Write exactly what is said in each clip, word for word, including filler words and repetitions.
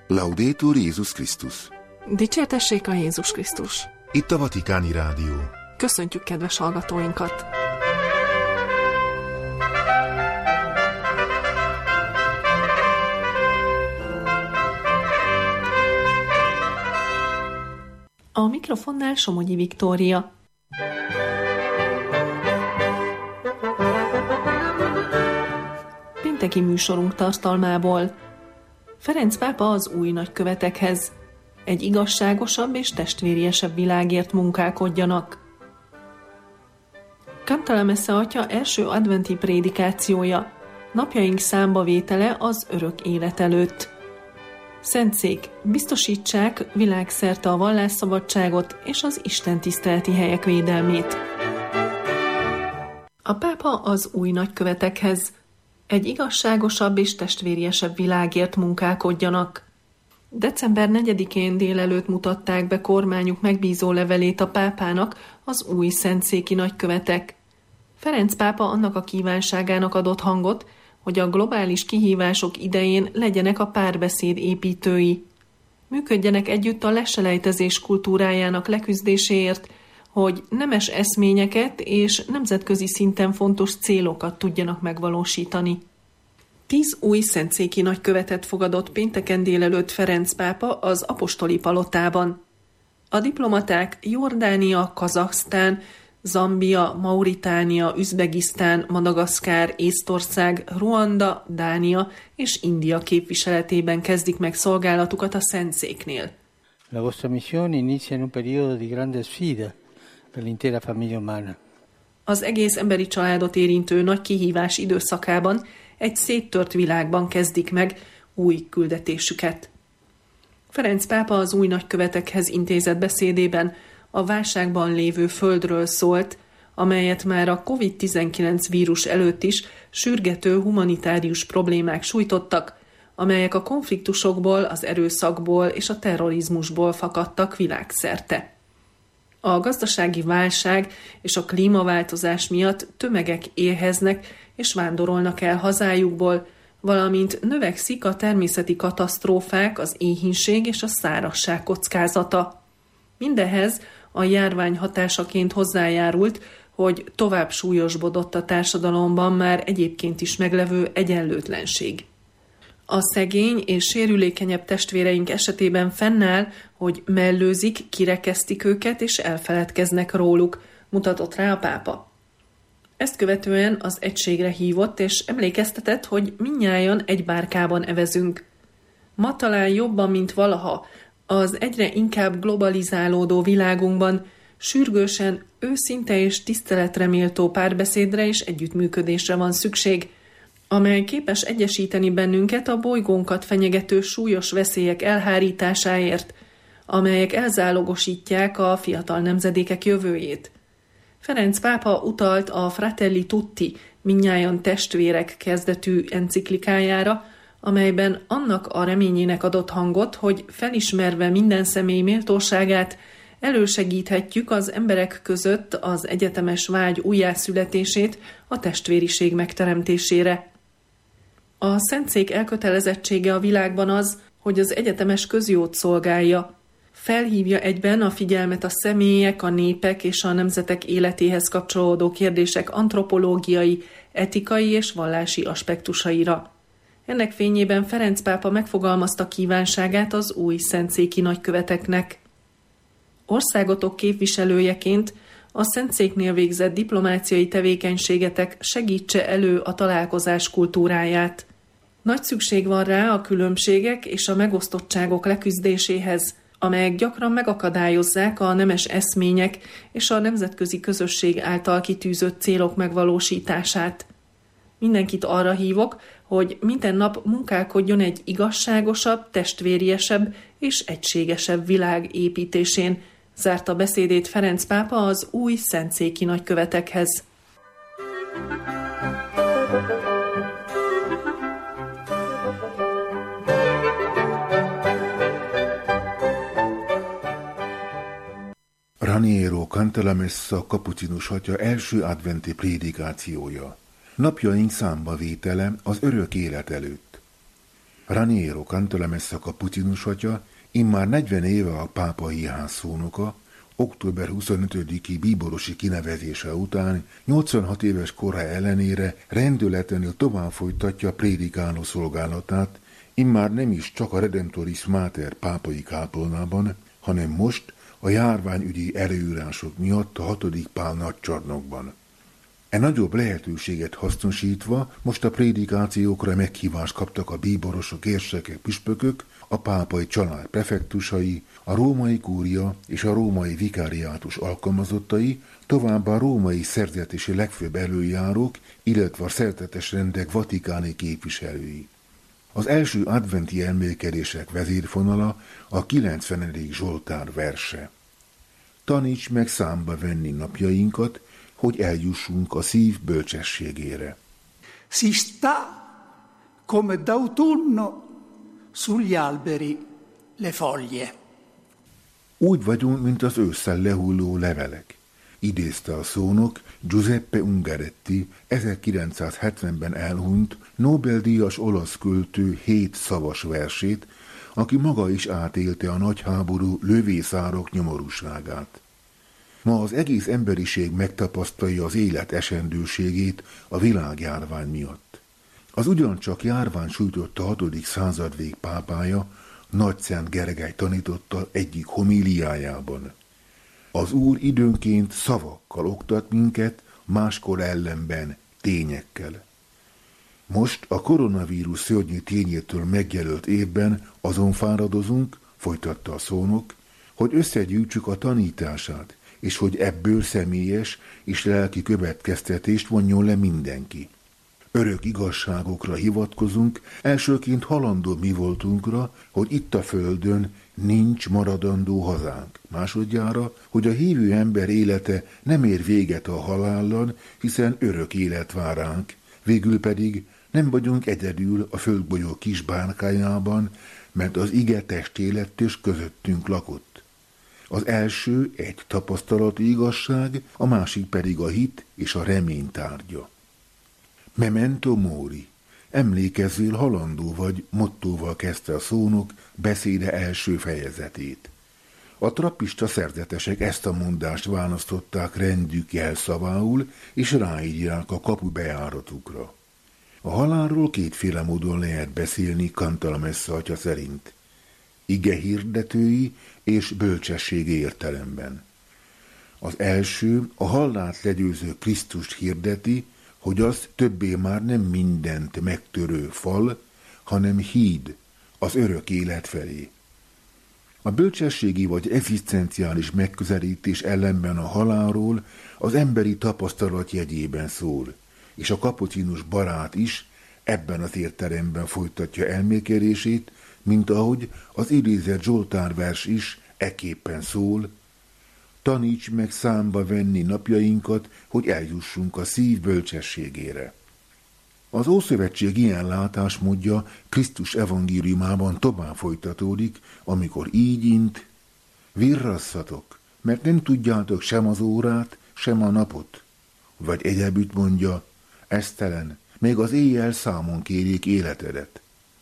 Laudetur Jézus Krisztus. Dicsértessék a Jézus Krisztus. Itt a Vatikáni Rádió. Köszöntjük kedves hallgatóinkat! A mikrofonnál Somogyi Viktória. Pénteki műsorunk tartalmából: Ferenc pápa az új nagykövetekhez. Egy igazságosabb és testvériesebb világért munkálkodjanak. Cantalamessa atya első adventi prédikációja, napjaink számbavétele az örök élet előtt. Szentszék, biztosítsák világszerte a vallásszabadságot és az istentiszteleti helyek védelmét. A pápa az új nagykövetekhez. Egy igazságosabb és testvériesebb világért munkálkodjanak. december negyedikén délelőtt mutatták be kormányuk megbízó levelét a pápának az új szentszéki nagykövetek. Ferenc pápa annak a kívánságának adott hangot, hogy a globális kihívások idején legyenek a párbeszéd építői. Működjenek együtt a leselejtezés kultúrájának leküzdéséért, hogy nemes eszményeket és nemzetközi szinten fontos célokat tudjanak megvalósítani. Tíz új szentszéki nagykövetet fogadott pénteken délelőtt Ferenc pápa az apostoli palotában. A diplomaták Jordánia, Kazaksztán, Zambia, Mauritánia, Üzbegisztán, Madagaszkár, Észtország, Ruanda, Dánia és India képviseletében kezdik meg szolgálatukat a szentszéknél. La vostra missione inizia in un periodo di grande sfida per l'intera famiglia umana. Az egész emberi családot érintő nagy kihívás időszakában egy széttört világban kezdik meg új küldetésüket. Ferenc pápa az új nagykövetekhez intézett beszédében a válságban lévő földről szólt, amelyet már a kovid tizenkilenc vírus előtt is sürgető humanitárius problémák sújtottak, amelyek a konfliktusokból, az erőszakból és a terrorizmusból fakadtak világszerte. A gazdasági válság és a klímaváltozás miatt tömegek éheznek és vándorolnak el hazájukból, valamint növekszik a természeti katasztrófák, az éhínség és a szárazság kockázata. Mindehhez a járvány hatásaként hozzájárult, hogy tovább súlyosbodott a társadalomban már egyébként is meglevő egyenlőtlenség. A szegény és sérülékenyebb testvéreink esetében fennáll, hogy mellőzik, kirekesztik őket és elfeledkeznek róluk, mutatott rá a pápa. Ezt követően az egységre hívott és emlékeztetett, hogy mindnyájan egy bárkában evezünk. Ma talán jobban, mint valaha, az egyre inkább globalizálódó világunkban sürgősen őszinte és tiszteletre méltó párbeszédre és együttműködésre van szükség, amely képes egyesíteni bennünket a bolygónkat fenyegető súlyos veszélyek elhárításáért, amelyek elzálogosítják a fiatal nemzedékek jövőjét. Ferenc pápa utalt a Fratelli Tutti, mindnyájan testvérek kezdetű enciklikájára, amelyben annak a reményének adott hangot, hogy felismerve minden személy méltóságát, elősegíthetjük az emberek között az egyetemes vágy újjászületését a testvériség megteremtésére. A szentszék elkötelezettsége a világban az, hogy az egyetemes közjót szolgálja. Felhívja egyben a figyelmet a személyek, a népek és a nemzetek életéhez kapcsolódó kérdések antropológiai, etikai és vallási aspektusaira. Ennek fényében Ferenc pápa megfogalmazta kívánságát az új szentszéki nagyköveteknek. Országotok képviselőjeként a szentszéknél végzett diplomáciai tevékenységetek segítse elő a találkozás kultúráját. Nagy szükség van rá a különbségek és a megosztottságok leküzdéséhez, amelyek gyakran megakadályozzák a nemes eszmények és a nemzetközi közösség által kitűzött célok megvalósítását. Mindenkit arra hívok, hogy minden nap munkálkodjon egy igazságosabb, testvériesebb és egységesebb világ építésén, zárta beszédét Ferenc pápa az új szentszéki nagykövetekhez. Raniero Cantalamessa kapucinus atya első adventi prédikációja. Napjaink számbavétele az örök élet előtt. Raniero Cantalamessa kapucinus atya immár negyven éve a pápai házszónoka, október huszonötödiki bíborosi kinevezése után nyolcvanhat éves kora ellenére rendületlenül tovább folytatja prédikáló szolgálatát, immár nem is csak a Redemptoris Mater pápai kápolnában, hanem most a járványügyi előírások miatt a hatodik Pál nagycsarnokban. E nagyobb lehetőséget hasznosítva most a prédikációkra meghívást kaptak a bíborosok, érsekek, püspökök, a pápai család prefektusai, a római kúria és a római vikáriátus alkalmazottai, továbbá a római szerzetési legfőbb előjárók, illetve a szerzetes rendek vatikáni képviselői. Az első adventi elmélkedések vezérfonala a kilencvenedik Zsoltár verse. Taníts meg számba venni napjainkat, hogy eljussunk a szív bölcsességére. Si sta come d'autunno sugli alberi le foglie. Úgy vagyunk, mint az ősszel lehulló levelek, idézte a szónok Giuseppe Ungaretti ezerkilencszázhetvenben elhunyt Nobel-díjas olasz költő hét szavas versét, aki maga is átélte a nagyháború lövészárok nyomorúságát. Ma az egész emberiség megtapasztalja az élet esendőségét a világjárvány miatt. Az ugyancsak járvány sújtotta hatodik század vég pápája, Nagyszent Gergely tanította egyik homíliájában. Az Úr időnként szavakkal oktat minket, máskor ellenben tényekkel. Most a koronavírus szörnyű tényétől megjelölt évben azon fáradozunk, folytatta a szónok, hogy összegyűjtsük a tanítását, és hogy ebből személyes és lelki következtetést vonjon le mindenki. Örök igazságokra hivatkozunk, elsőként halandó mi voltunkra, hogy itt a földön nincs maradandó hazánk. Másodjára, hogy a hívő ember élete nem ér véget a halállal, hiszen örök élet vár ránk. Végül pedig nem vagyunk egyedül a földbolyó kis bárkájában, mert az ige testéletes közöttünk lakott. Az első egy tapasztalati igazság, a másik pedig a hit és a remény tárgya. Memento mori, emlékezzél, halandó vagy, mottóval kezdte a szónok beszéde első fejezetét. A trappista szerzetesek ezt a mondást választották rendjük jelszavául, és ráírják a kapu bejáratukra. A halálról kétféle módon lehet beszélni Cantalamessa atya szerint. Ige hirdetői és bölcsességi értelemben. Az első a halált legyőző Krisztust hirdeti, hogy az többé már nem mindent megtörő fal, hanem híd az örök élet felé. A bölcsességi vagy egzisztenciális megközelítés ellenben a halálról az emberi tapasztalat jegyében szól, és a kapucinus barát is ebben az értelemben folytatja elmélkedését, mint ahogy az idézett Zsoltár vers is ekképpen szól: taníts meg számba venni napjainkat, hogy eljussunk a szív bölcsességére. Az Ószövetség ilyen látásmódja Krisztus evangéliumában tovább folytatódik, amikor így int: virrasszatok, mert nem tudjátok sem az órát, sem a napot. Vagy egyebütt mondja: esztelen, még az éjjel számon kérik életedet.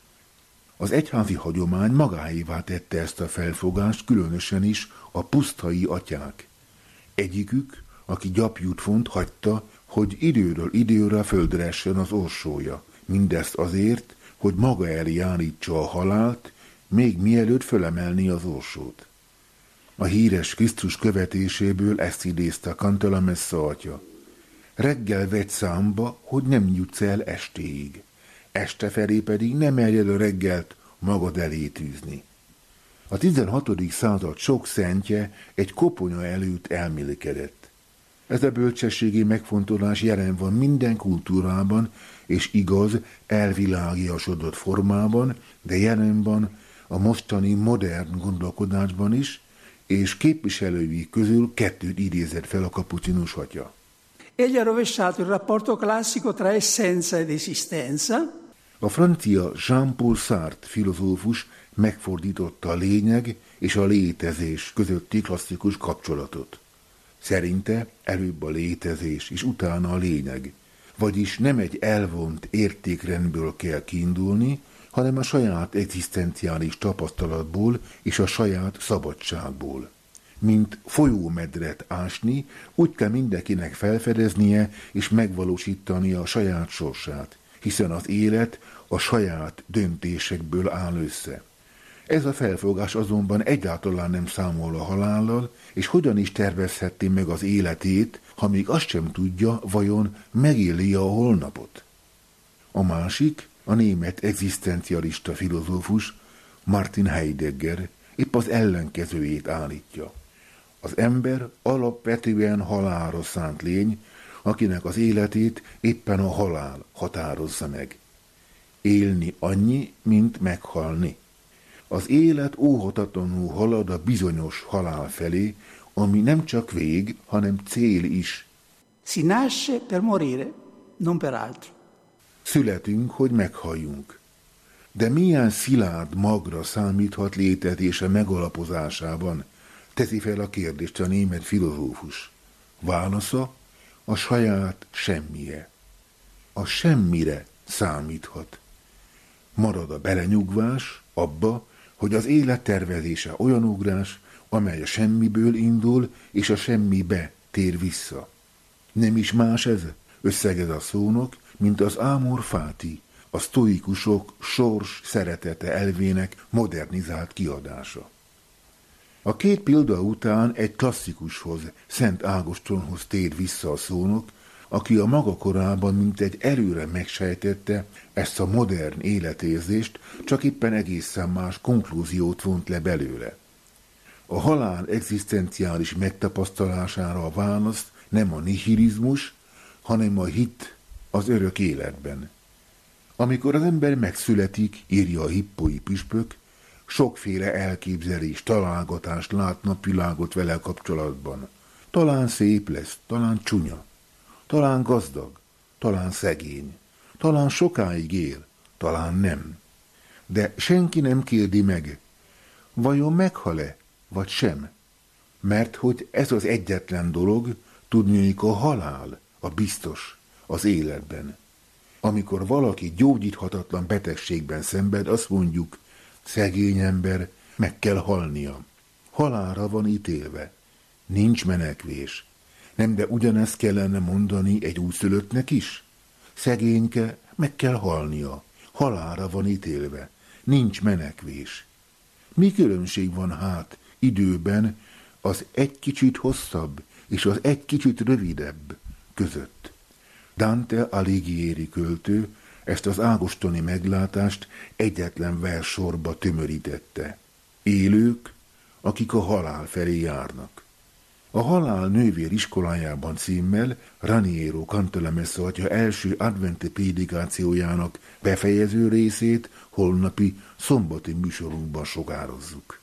Az egyházi hagyomány magáévá tette ezt a felfogást, különösen is a pusztai atyák. Egyikük, aki gyapjút font, hagyta, hogy időről időre földre essen az orsója. Mindezt azért, hogy maga elé állítsa a halált, még mielőtt fölemelni az orsót. A híres Krisztus követéséből ezt idézte Cantalamessa atya. Reggel vedd számba, hogy nem jutsz el estéig. Este felé pedig nem merjed a reggelt magad elé tűzni. A tizenhatodik század sok szentje egy koponya előtt elmélkedett. Ez a bölcsességi megfontolás jelen van minden kultúrában, és igaz, elvilágiasodott formában, de jelen van a mostani modern gondolkodásban is, és képviselői közül kettőt idézett fel a kapucinus atya. Egli ha rovesciato il rapporto classico tra essenza ed esistenza. A francia Jean-Paul Sartre filozófus megfordította a lényeg és a létezés közötti klasszikus kapcsolatot. Szerinte előbb a létezés és utána a lényeg, vagyis nem egy elvont értékrendből kell kiindulni, hanem a saját egzisztenciális tapasztalatból és a saját szabadságból. Mint folyómedret ásni, úgy kell mindenkinek felfedeznie és megvalósítania a saját sorsát, hiszen az élet a saját döntésekből áll össze. Ez a felfogás azonban egyáltalán nem számol a halállal, és hogyan is tervezheti meg az életét, ha még azt sem tudja, vajon megéli a holnapot. A másik, a német egzisztencialista filozófus Martin Heidegger épp az ellenkezőjét állítja. Az ember alapvetően halálra szánt lény, akinek az életét éppen a halál határozza meg. Élni annyi, mint meghalni. Az élet óhatatlanul halad a bizonyos halál felé, ami nem csak vég, hanem cél is. Si nasce per morire, non per altro. Születünk, hogy meghalljunk. De milyen szilárd magra számíthat létezése megalapozásában, teszi fel a kérdést a német filozófus. Válasza a saját semmije. A semmire számíthat. Marad a belenyugvás abba, hogy az élet tervezése olyan ugrás, amely a semmiből indul, és a semmibe tér vissza. Nem is más ez, összegez a szónok, mint az amor fati, a sztoikusok sors szeretete elvének modernizált kiadása. A két példa után egy klasszikushoz, Szent Ágostonhoz tér vissza a szónok, aki a maga korában mintegy előre megsejtette ezt a modern életérzést, csak éppen egészen más konklúziót vont le belőle. A halál egzisztenciális megtapasztalására a válasz nem a nihilizmus, hanem a hit az örök életben. Amikor az ember megszületik, írja a hippói püspök, sokféle elképzelés, találgatást lát napvilágot vele kapcsolatban. Talán szép lesz, talán csúnya, talán gazdag, talán szegény, talán sokáig él, talán nem. De senki nem kérdi meg, vajon meghal-e, vagy sem? Mert hogy ez az egyetlen dolog, tudniuk a halál, a biztos, az életben. Amikor valaki gyógyíthatatlan betegségben szenved, azt mondjuk, szegény ember, meg kell halnia. Halálra van ítélve. Nincs menekvés. Nem, de ugyanezt kellene mondani egy újszülöttnek is? Szegényke, meg kell halnia. Halálra van ítélve. Nincs menekvés. Mi különbség van hát időben az egy kicsit hosszabb és az egy kicsit rövidebb között? Dante Alighieri költő ezt az ágostoni meglátást egyetlen verssorba tömörítette. Élők, akik a halál felé járnak. A halál nővér iskolájában címmel Raniero Cantalamessa atya első adventi prédikációjának befejező részét holnapi szombati műsorunkban sugározzuk.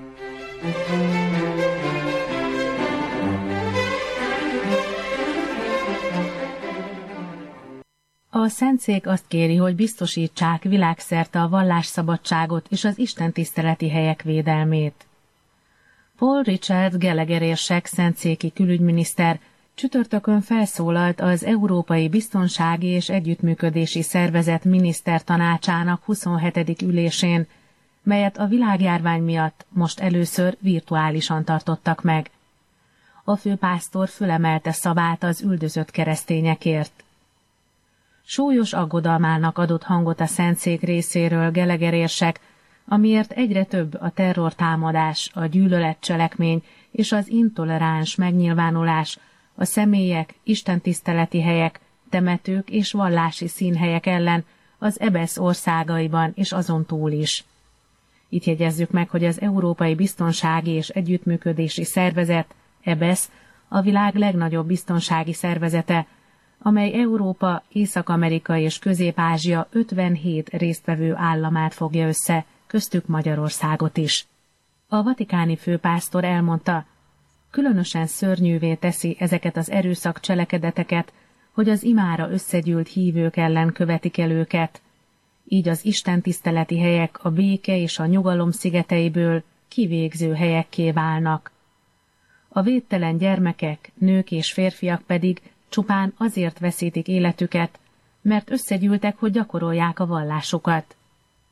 A Szentszék azt kéri, hogy biztosítsák világszerte a vallásszabadságot és az istentiszteleti helyek védelmét. Paul Richard Gallagher érsek szentszéki külügyminiszter csütörtökön felszólalt az Európai Biztonsági és Együttműködési Szervezet minisztertanácsának huszonhetedik ülésén, melyet a világjárvány miatt most először virtuálisan tartottak meg. A főpásztor fölemelte szavát az üldözött keresztényekért. Súlyos aggodalmának adott hangot a Szentszék részéről Gallagher érsek, amiért egyre több a terrortámadás, a gyűlöletcselekmény és az intoleráns megnyilvánulás a személyek, istentiszteleti helyek, temetők és vallási színhelyek ellen az é bé é es országaiban és azon túl is. Itt jegyezzük meg, hogy az Európai Biztonsági és Együttműködési Szervezet, é bé é es, a világ legnagyobb biztonsági szervezete, amely Európa, Észak-Amerika és Közép-Ázsia ötvenhét résztvevő államát fogja össze, köztük Magyarországot is. A vatikáni főpásztor elmondta, különösen szörnyűvé teszi ezeket az erőszak cselekedeteket, hogy az imára összegyűlt hívők ellen követik el őket. Így az istentiszteleti helyek a béke és a nyugalom szigeteiből kivégző helyekké válnak. A védtelen gyermekek, nők és férfiak pedig csupán azért veszítik életüket, mert összegyűltek, hogy gyakorolják a vallásukat.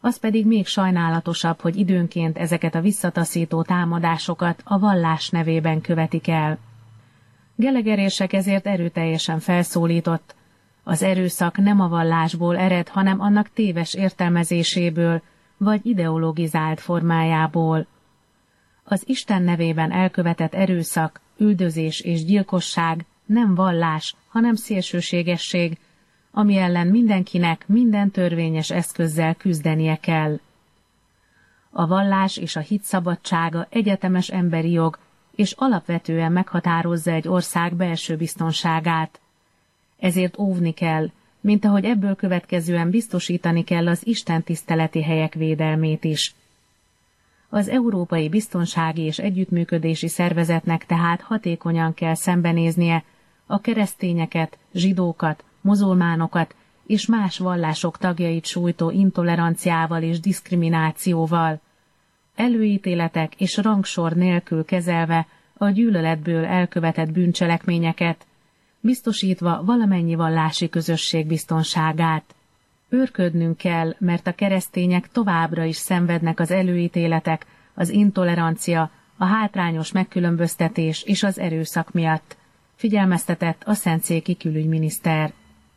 Az pedig még sajnálatosabb, hogy időnként ezeket a visszataszító támadásokat a vallás nevében követik el. Gallagher-érsek ezért erőteljesen felszólított. Az erőszak nem a vallásból ered, hanem annak téves értelmezéséből, vagy ideologizált formájából. Az Isten nevében elkövetett erőszak, üldözés és gyilkosság nem vallás, hanem szélsőségesség, ami ellen mindenkinek minden törvényes eszközzel küzdenie kell. A vallás és a hit szabadsága egyetemes emberi jog, és alapvetően meghatározza egy ország belső biztonságát. Ezért óvni kell, mint ahogy ebből következően biztosítani kell az istentiszteleti helyek védelmét is. Az Európai Biztonsági és Együttműködési Szervezetnek tehát hatékonyan kell szembenéznie a keresztényeket, zsidókat, muzulmánokat és más vallások tagjait sújtó intoleranciával és diszkriminációval, előítéletek és rangsor nélkül kezelve a gyűlöletből elkövetett bűncselekményeket, biztosítva valamennyi vallási közösség biztonságát. Őrködnünk kell, mert a keresztények továbbra is szenvednek az előítéletek, az intolerancia, a hátrányos megkülönböztetés és az erőszak miatt, figyelmeztetett a szentszéki külügyminiszter.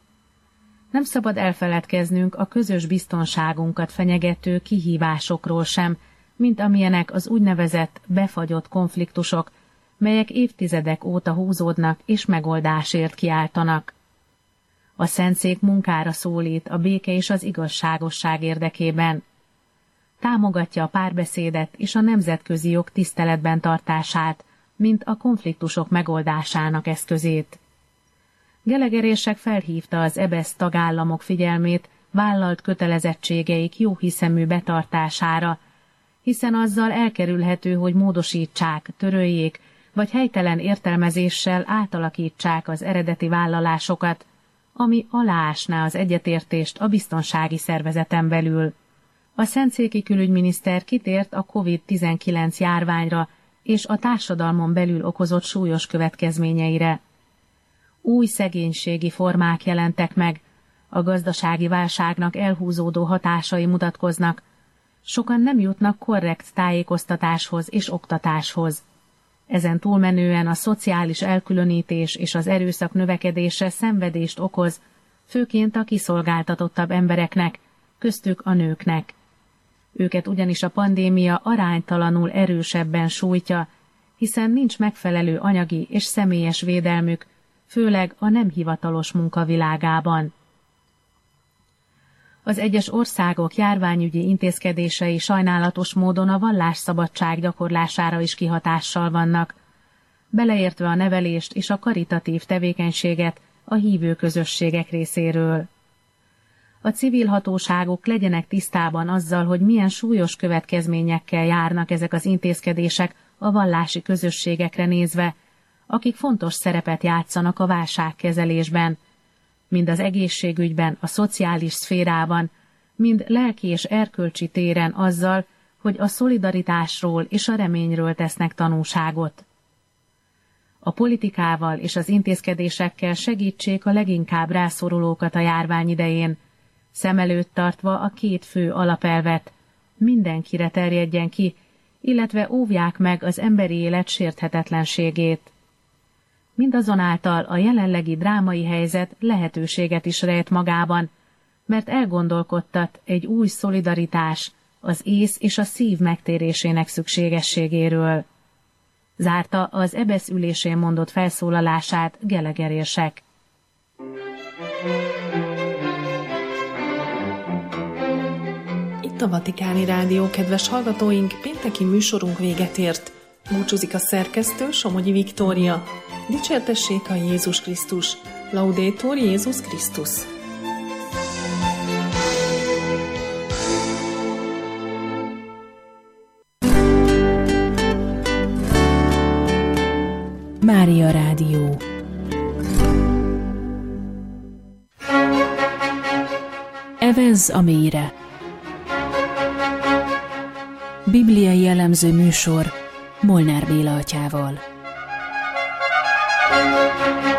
Nem szabad elfeledkeznünk a közös biztonságunkat fenyegető kihívásokról sem, mint amilyenek az úgynevezett befagyott konfliktusok, melyek évtizedek óta húzódnak és megoldásért kiáltanak. A szentszék munkára szólít a béke és az igazságosság érdekében. Támogatja a párbeszédet és a nemzetközi jog tiszteletben tartását, mint a konfliktusok megoldásának eszközét. Gallagher-érsek felhívta az é bé e es tagállamok figyelmét vállalt kötelezettségeik jóhiszemű betartására, hiszen azzal elkerülhető, hogy módosítsák, töröljék, vagy helytelen értelmezéssel átalakítsák az eredeti vállalásokat, ami aláásná az egyetértést a biztonsági szervezeten belül. A szentszéki külügyminiszter kitért a kovid tizenkilenc járványra és a társadalmon belül okozott súlyos következményeire. Új szegénységi formák jelentek meg, a gazdasági válságnak elhúzódó hatásai mutatkoznak, sokan nem jutnak korrekt tájékoztatáshoz és oktatáshoz. Ezen túlmenően a szociális elkülönítés és az erőszak növekedése szenvedést okoz, főként a kiszolgáltatottabb embereknek, köztük a nőknek. Őket ugyanis a pandémia aránytalanul erősebben sújtja, hiszen nincs megfelelő anyagi és személyes védelmük, főleg a nem hivatalos munkavilágában. Az egyes országok járványügyi intézkedései sajnálatos módon a vallásszabadság gyakorlására is kihatással vannak, beleértve a nevelést és a karitatív tevékenységet a hívő közösségek részéről. A civil hatóságok legyenek tisztában azzal, hogy milyen súlyos következményekkel járnak ezek az intézkedések a vallási közösségekre nézve, akik fontos szerepet játszanak a válságkezelésben, mind az egészségügyben, a szociális szférában, mind lelki és erkölcsi téren azzal, hogy a szolidaritásról és a reményről tesznek tanúságot. A politikával és az intézkedésekkel segítsék a leginkább rászorulókat a járvány idején, szem előtt tartva a két fő alapelvet, mindenkire terjedjen ki, illetve óvják meg az emberi élet sérthetetlenségét. Mindazonáltal a jelenlegi drámai helyzet lehetőséget is rejt magában, mert elgondolkodtat egy új szolidaritás, az ész és a szív megtérésének szükségességéről. Zárta az é bé e es ülésén mondott felszólalását Gallagher-érsek. Itt a Vatikáni Rádió, kedves hallgatóink, pénteki műsorunk véget ért. Búcsúzik a szerkesztő, Somogyi Viktória. Dicsértessék a Jézus Krisztus! Laudetur Jézus Krisztus! Mária Rádió. Evezz a mélyre. Bibliai jellemző műsor Molnár Béla atyával.